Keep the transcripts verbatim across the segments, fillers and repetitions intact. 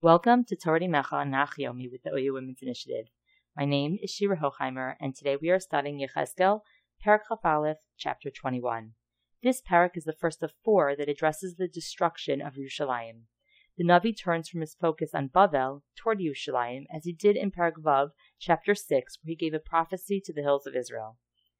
Welcome to Torah Mecha Nach Yomi with the O U Women's Initiative. My name is Shira Hochheimer, and today we are studying Yechezkel, Parak Chaf Aleph, Chapter twenty-one. This parak is the first of four that addresses the destruction of Yerushalayim. The Navi turns from his focus on Bavel toward Yerushalayim, as he did in Parak Vav, Chapter six, where he gave a prophecy to the hills of Israel.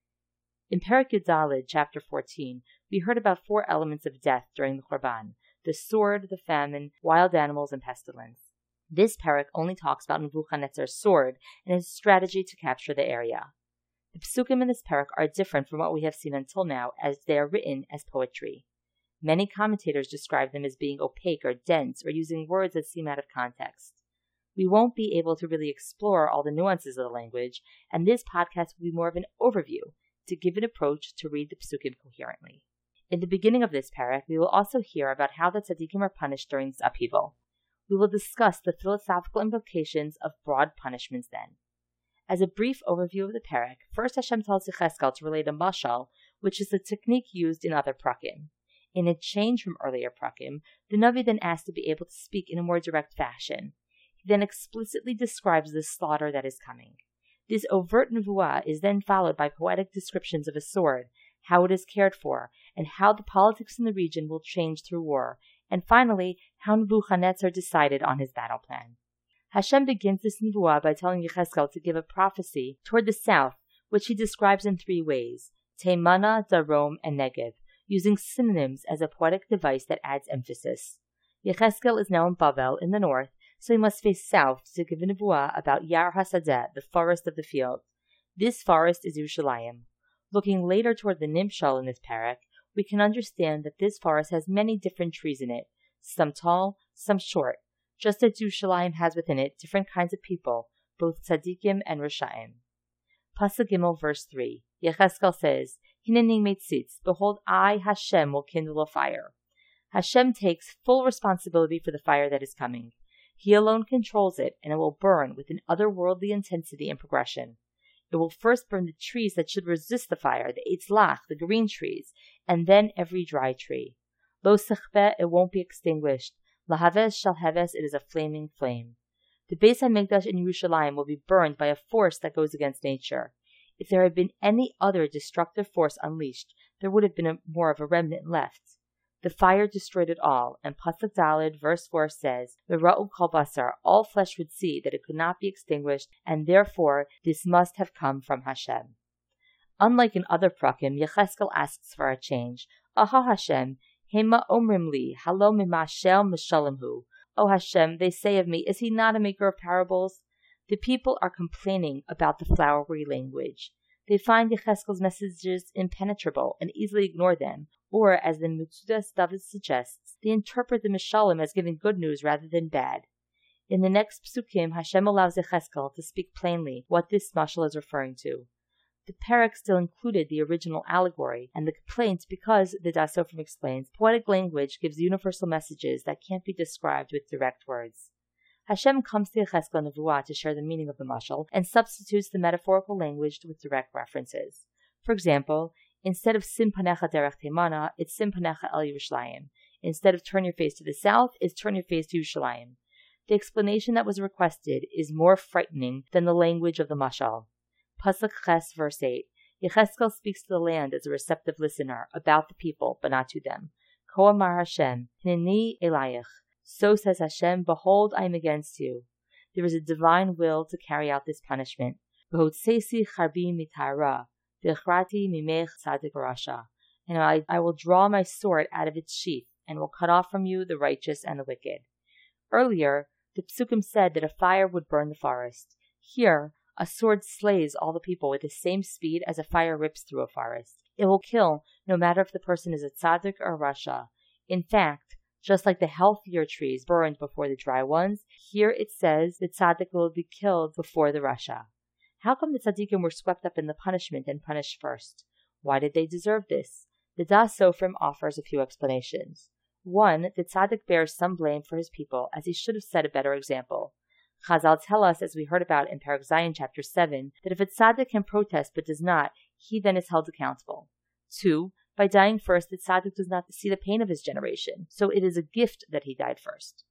In Parak Yudalid, Chapter fourteen, we heard about four elements of death during the Churban: the sword, the famine, wild animals, and pestilence. This parak only talks about Nebuchadnezzar's sword and his strategy to capture the area. The psukim in this parak are different from what we have seen until now, as they are written as poetry. Many commentators describe them as being opaque or dense, or using words that seem out of context. We won't be able to really explore all the nuances of the language, and this podcast will be more of an overview to give an approach to read the psukim coherently. In the beginning of this parak, we will also hear about how the tzaddikim are punished during this upheaval. We will discuss the philosophical implications of broad punishments then. As a brief overview of the parak, first Hashem tells Yechezkel to relate a mashal, which is a technique used in other prakim. In a change from earlier prakim, the Navi then asked to be able to speak in a more direct fashion. He then explicitly describes the slaughter that is coming. This overt nevuah is then followed by poetic descriptions of a sword, how it is cared for, and how the politics in the region will change through war, and finally, how Nebuchadnezzar decided on his battle plan. Hashem begins this nevuah by telling Yechezkel to give a prophecy toward the south, which he describes in three ways: Teimana, Darom, and Negev, using synonyms as a poetic device that adds emphasis. Yechezkel is now in Bavel, in the north, so he must face south to give a nevuah about Yar HaSadeh, the forest of the field. This forest is Yerushalayim. Looking later toward the Nimshal in this parak, we can understand that this forest has many different trees in it, some tall, some short, just as Yerushalayim has within it different kinds of people, both tzaddikim and rashaim. Pasuk Gimel, verse three, Yechezkel says, Hineni meitzitz, behold, I, Hashem, will kindle a fire. Hashem takes full responsibility for the fire that is coming. He alone controls it, and it will burn with an otherworldly intensity and progression. It will first burn the trees that should resist the fire, the Eitzlach, the green trees, and then every dry tree. Lo sechbeh, it won't be extinguished. Lahaves shalheves, it is a flaming flame. The Beis HaMikdash in Yerushalayim will be burned by a force that goes against nature. If there had been any other destructive force unleashed, there would have been a, more of a remnant left. The fire destroyed it all, and Pasuk Daled, verse four says, V'ra'u kol basar, all flesh would see that it could not be extinguished, and therefore this must have come from Hashem. Unlike in other prakim, Yechezkel asks for a change. Aha Hashem, hema omrim li, halo mimashel mishalimhu. O Hashem, they say of me, is he not a maker of parables? The people are complaining about the flowery language. They find Yechezkel's messages impenetrable and easily ignore them, or, as the Metzudas David suggests, they interpret the Mishalim as giving good news rather than bad. In the next psukim, Hashem allows Yechezkel to speak plainly what this mashal is referring to. The parak still included the original allegory and the complaints because, the Das Sofrim explains, poetic language gives universal messages that can't be described with direct words. Hashem comes to Yechezkel Nevuah to share the meaning of the mashal and substitutes the metaphorical language with direct references. For example, instead of Sim Panecha Derech Teimana, it's Sim Panecha El Yerushalayim. Instead of turn your face to the south, it's turn your face to Yerushalayim. The explanation that was requested is more frightening than the language of the mashal. Pasuk Ches, verse eight. Yechezkel speaks to the land as a receptive listener, about the people, but not to them. Ko Amar Hashem, Hineni Elayich. So says Hashem, behold, I am against you. There is a divine will to carry out this punishment. V'hotzesi charbi mitara, v'echrati mimech tzadik rasha. And I, I will draw my sword out of its sheath, and will cut off from you the righteous and the wicked. Earlier, the psukim said that a fire would burn the forest. Here, a sword slays all the people with the same speed as a fire rips through a forest. It will kill, no matter if the person is a tzaddik or a rasha. In fact, just like the healthier trees burned before the dry ones, here it says the tzaddik will be killed before the rasha. How come the tzaddikim were swept up in the punishment and punished first? Why did they deserve this? The Das Sofrim offers a few explanations. One, the tzaddik bears some blame for his people, as he should have set a better example. Chazal tell us, as we heard about in Parak Zayin, chapter seven, that if a tzaddik can protest but does not, he then is held accountable. Two, by dying first, the tzaddik does not see the pain of his generation, so it is a gift that he died first.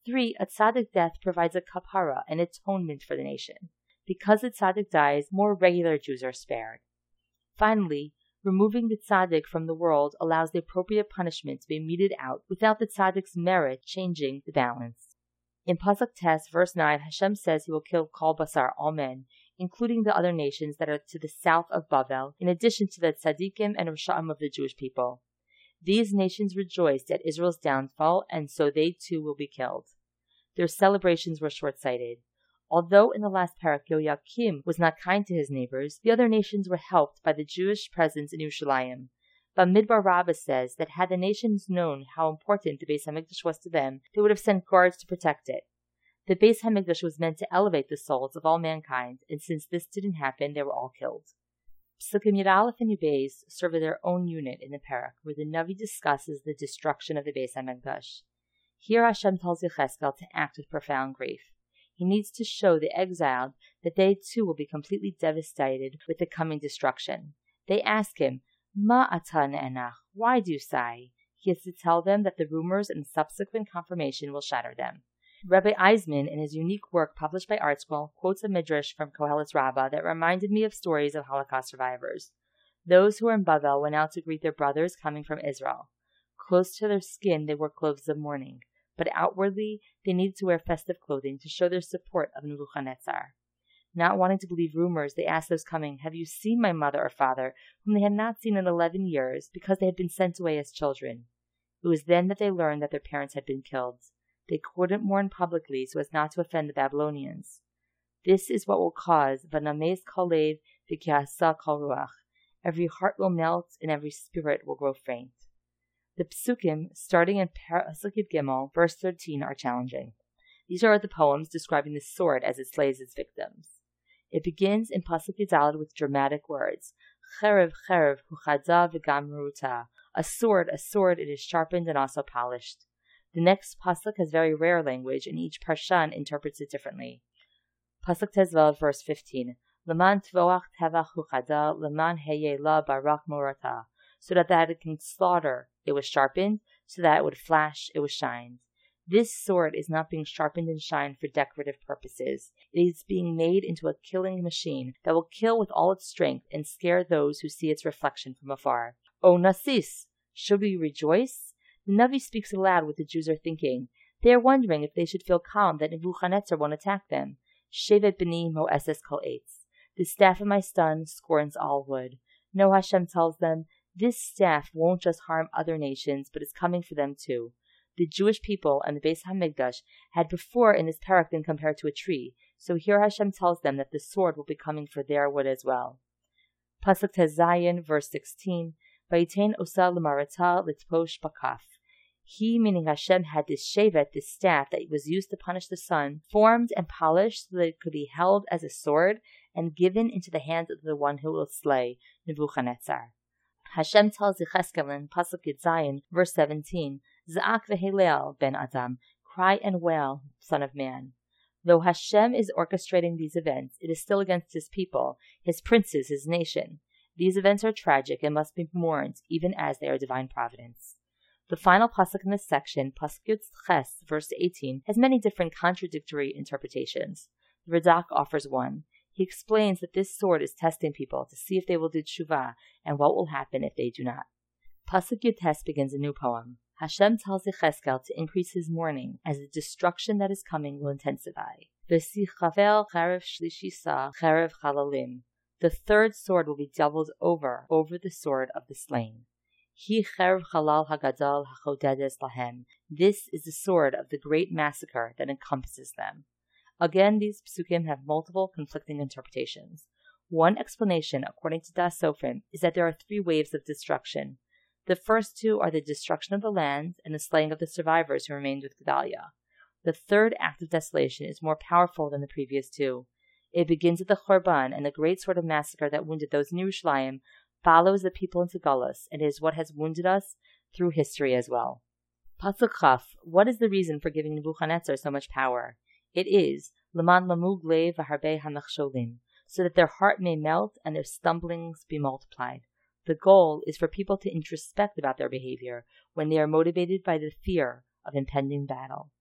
Three, a tzaddik death provides a kapara, an atonement for the nation. Because the tzaddik dies, more regular Jews are spared. Finally, removing the tzaddik from the world allows the appropriate punishment to be meted out without the tzaddik's merit changing the balance. In Pasuk Tes, verse nine, Hashem says he will kill Kol Basar, all men, including the other nations that are to the south of Bavel, in addition to the tzaddikim and Risha'im of the Jewish people. These nations rejoiced at Israel's downfall, and so they too will be killed. Their celebrations were short-sighted. Although in the last parak Yoakim was not kind to his neighbors, the other nations were helped by the Jewish presence in Yerushalayim. Bamidbar Rabbah says that had the nations known how important the Beis HaMikdash was to them, they would have sent guards to protect it. The Beis HaMikdash was meant to elevate the souls of all mankind, and since this didn't happen, they were all killed. Psukim Yud Aleph and Yud Beis serve as their own unit in the parak, where the Navi discusses the destruction of the Beis HaMikdash. Here Hashem tells Yecheskel to act with profound grief. He needs to show the exiled that they too will be completely devastated with the coming destruction. They ask him, Ma ata ne'enach, why do you sigh? He has to tell them that the rumors and subsequent confirmation will shatter them. Rabbi Eisman, in his unique work published by ArtScroll, quotes a midrash from Kohelet's Rabbah that reminded me of stories of Holocaust survivors. Those who were in Bavel went out to greet their brothers coming from Israel. Close to their skin, they wore clothes of mourning, but outwardly, they needed to wear festive clothing to show their support of Nebuchadnezzar. Not wanting to believe rumors, they asked those coming, have you seen my mother or father, whom they had not seen in eleven years, because they had been sent away as children? It was then that they learned that their parents had been killed. They couldn't mourn publicly so as not to offend the Babylonians. This is what will cause Vanames Kalev V'Kiasa Kol Ruach. Every heart will melt and every spirit will grow faint. The psukim, starting in Pasuk Yud Gimel, verse thirteen, are challenging. These are the poems describing the sword as it slays its victims. It begins in Pasuk Yud Daled with dramatic words. Cherev, cherev, huchada v'gam meruta. A sword, a sword, it is sharpened and also polished. The next pasuk has very rare language, and each parshan interprets it differently. Pasuk Tezvav, verse fifteen. Leman tvoach tevach huchada, leman heye la barak morata. So that that it can slaughter, it was sharpened, so that it would flash, it was shined. This sword is not being sharpened and shined for decorative purposes. It is being made into a killing machine that will kill with all its strength and scare those who see its reflection from afar. O Nasis! Should we rejoice? The Navi speaks aloud what the Jews are thinking. They are wondering if they should feel calm that Nebuchadnezzar won't attack them. Shevet b'ni mo'eses kol eitz. The staff of my son scorns all wood. No, Hashem tells them, this staff won't just harm other nations, but is coming for them too. The Jewish people and the Beis HaMikdash had before in this parak been compared to a tree, so here Hashem tells them that the sword will be coming for their wood as well. Pasuk Tezayin, verse sixteen, Vayitein osa l'marata litposh bakaf. He, meaning Hashem, had this shevet, this staff that was used to punish the sun, formed and polished so that it could be held as a sword and given into the hands of the one who will slay Nebuchadnezzar. Hashem tells Yecheskel in Pasuk Yud Zayin, verse seventeen, Za'ak v'helel, ben Adam, cry and wail, son of man. Though Hashem is orchestrating these events, it is still against his people, his princes, his nation. These events are tragic and must be mourned, even as they are divine providence. The final pasuk in this section, Pasuk Yud Ches, verse eighteen, has many different contradictory interpretations. The Radak offers one. He explains that this sword is testing people to see if they will do tshuva and what will happen if they do not. Pasuk Yud Tes begins a new poem. Hashem tells Yecheskel to increase his mourning as the destruction that is coming will intensify. V'sichavel cherev shlishisa cherev chalalim. The third sword will be doubled over, over the sword of the slain. Hi cherev chalal hagadol hachodedes lahem. This is the sword of the great massacre that encompasses them. Again, these psukim have multiple conflicting interpretations. One explanation, according to Das Sofrim, is that there are three waves of destruction. The first two are the destruction of the land and the slaying of the survivors who remained with Gedaliah. The third act of desolation is more powerful than the previous two. It begins at the Chorban, and the great sword of massacre that wounded those in Yerushalayim follows the people into Galus, and is what has wounded us through history as well. Pasuk Chaf, what is the reason for giving Nebuchadnezzar so much power? It is, Leman lamug lev v'harbe hamechsholim, so that their heart may melt and their stumblings be multiplied. The goal is for people to introspect about their behavior when they are motivated by the fear of impending battle.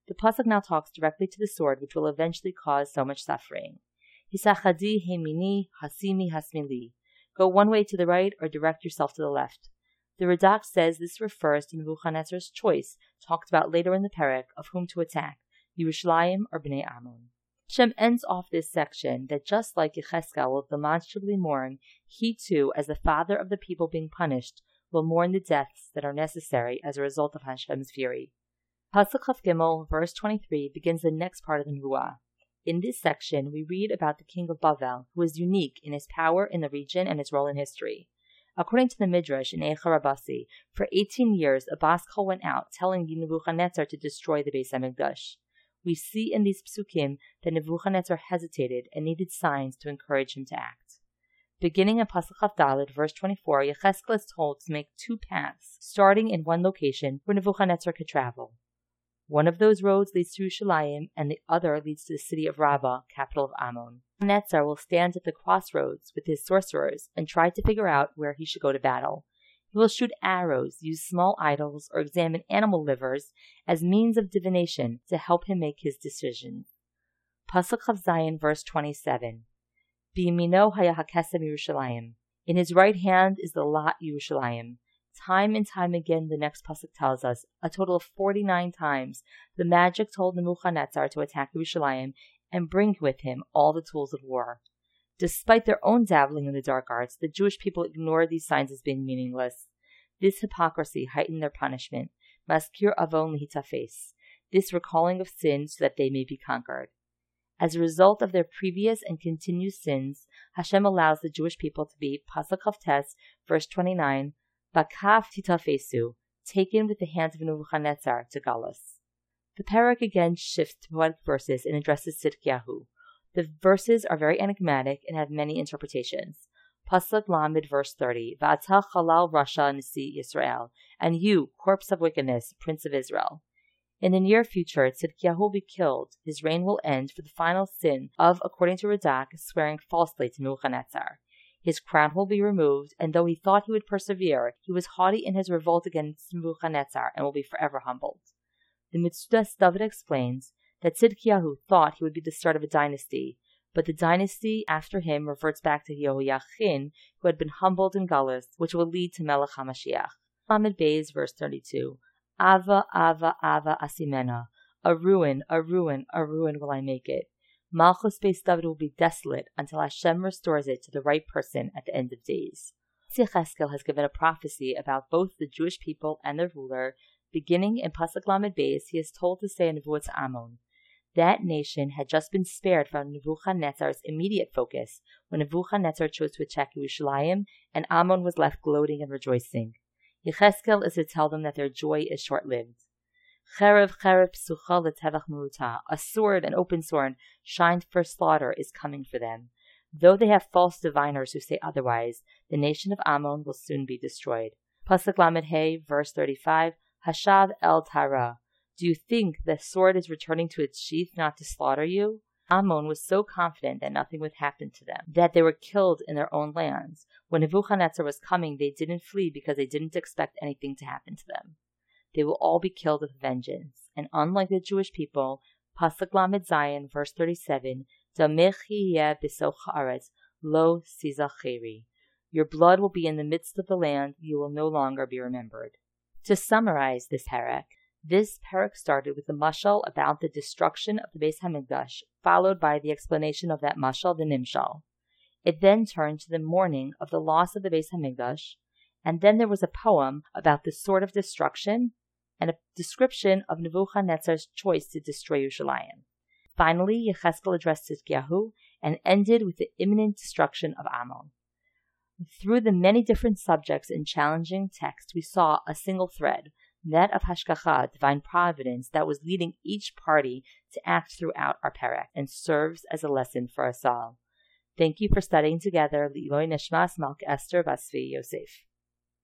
The pasuk now talks directly to the sword, which will eventually cause so much suffering. Hisachadi hemini hasimi hasmili. Go one way to the right or direct yourself to the left. The Radak says this refers to Nebuchadnezzar's choice, talked about later in the parak, of whom to attack, Yerushalayim or Bnei Ammon. Shem ends off this section that just like Yecheskel will demonstrably mourn, he too, as the father of the people being punished, will mourn the deaths that are necessary as a result of Hashem's fury. Pasuk Chaf Gimel, verse twenty-three, begins the next part of the Nebuah. In this section, we read about the king of Bavel, who is unique in his power in the region and his role in history. According to the Midrash in Eicha Rabasi, for eighteen years a Baskal went out telling Nebuchadnezzar to destroy the Beis HaMikdash. We see in these psukim that Nebuchadnezzar hesitated and needed signs to encourage him to act. Beginning in Pasuk Chaf Daled, verse twenty-four, Yecheskel is told to make two paths, starting in one location where Nebuchadnezzar could travel. One of those roads leads to Yerushalayim, and the other leads to the city of Rabbah, capital of Ammon. Nebuchadnezzar will stand at the crossroads with his sorcerers and try to figure out where he should go to battle. He will shoot arrows, use small idols, or examine animal livers as means of divination to help him make his decisions. Pasuk Chaf Zayin, verse twenty-seven. B'yamino haya hakesem Yerushalayim. In his right hand is the lot Yerushalayim. Time and time again, the next pasuk tells us, a total of forty-nine times, the magic told Nebuchadnezzar to attack Yerushalayim and bring with him all the tools of war. Despite their own dabbling in the dark arts, the Jewish people ignored these signs as being meaningless. This hypocrisy heightened their punishment. Maskir avon lihitafes. This recalling of sins so that they may be conquered. As a result of their previous and continued sins, Hashem allows the Jewish people to be, pasuk Chaf Tes, verse twenty-nine, Bakaf titafesu, taken with the hands of Nebuchadnezzar to Galus. The parak again shifts to poetic verses and addresses Tzidkiyahu. The verses are very enigmatic and have many interpretations. Pasuk Lamed, verse thirty, Va'ata chalal rasha nasi Yisrael, and you, corpse of wickedness, prince of Israel. In the near future, Tzidkiyahu will be killed. His reign will end for the final sin of, according to Radak, swearing falsely to Nebuchadnezzar. His crown will be removed, and though he thought he would persevere, he was haughty in his revolt against Nebuchadnezzar and will be forever humbled. The Mitzudas David explains that Tzidkiyahu thought he would be the start of a dynasty, but the dynasty after him reverts back to Yehoiachin, who had been humbled in Galus, which will lead to Melech HaMashiach. Lamed Beis, verse thirty-two, Ava, Ava, Ava Asimena, a ruin, a ruin, a ruin will I make it. Malchus Beis David will be desolate until Hashem restores it to the right person at the end of days. Yecheskel has given a prophecy about both the Jewish people and their ruler. Beginning in Pasuk Lamed Beis, he is told to say in Nevuos Ammon. That nation had just been spared from Nebuchadnezzar's immediate focus when Nebuchadnezzar chose to attack Yerushalayim, and Ammon was left gloating and rejoicing. Yecheskel is to tell them that their joy is short-lived. Cherev, cherev, psucha letevach meruta. A sword, an open sword, shined for slaughter, is coming for them. Though they have false diviners who say otherwise, the nation of Ammon will soon be destroyed. Pasuk Lamed Hey, verse thirty-five, Hashav el Tara. Do you think the sword is returning to its sheath not to slaughter you? Ammon was so confident that nothing would happen to them, that they were killed in their own lands. When Nebuchadnezzar was coming, they didn't flee because they didn't expect anything to happen to them. They will all be killed with vengeance. And unlike the Jewish people, Pasuk Lamed Zayin, verse thirty-seven, Damech yeh b'soch haaretz, lo sizacheri. Your blood will be in the midst of the land, you will no longer be remembered. To summarize this parak, this parak started with a mashal about the destruction of the Beis HaMikdash, followed by the explanation of that mashal, the nimshal. It then turned to the mourning of the loss of the Beis HaMikdash, and then there was a poem about the sword of destruction and a description of Nebuchadnezzar's choice to destroy Yerushalayim. Finally, Yecheskel addressed Tzidkiyahu and ended with the imminent destruction of Ammon. Through the many different subjects in challenging text, we saw a single thread, that of Hashgacha, divine providence, that was leading each party to act throughout our parak and serves as a lesson for us all. Thank you for studying together. Li'iloi Neshmas Malka Esther Basvi Yosef.